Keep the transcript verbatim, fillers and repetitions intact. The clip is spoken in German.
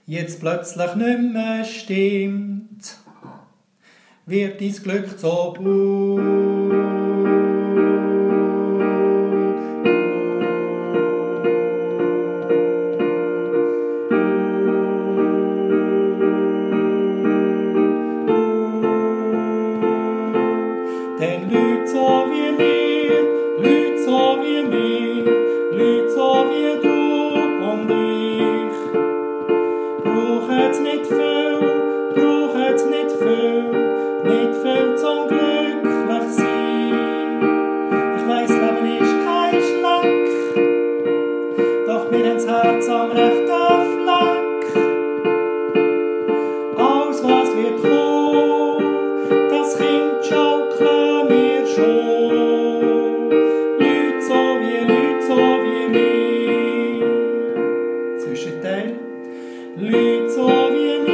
jetzt plötzlich nicht mehr stimmt, wird dein Glück so buh. Denn Leute so wie mir, Leute so wie mir, Leute so wie du und ich, brauchen nicht viel, brauchen nicht viel, nicht viel zum glücklich sein. Ich weiss, Leben ist kein Schleck, doch mir hat's Herz am rechten Fleck. Alles, was wird kommen, das Kind schaukeln wir schon. Leute so wie, Leute so wie mir. Zwischenteil. Leute so wie mir.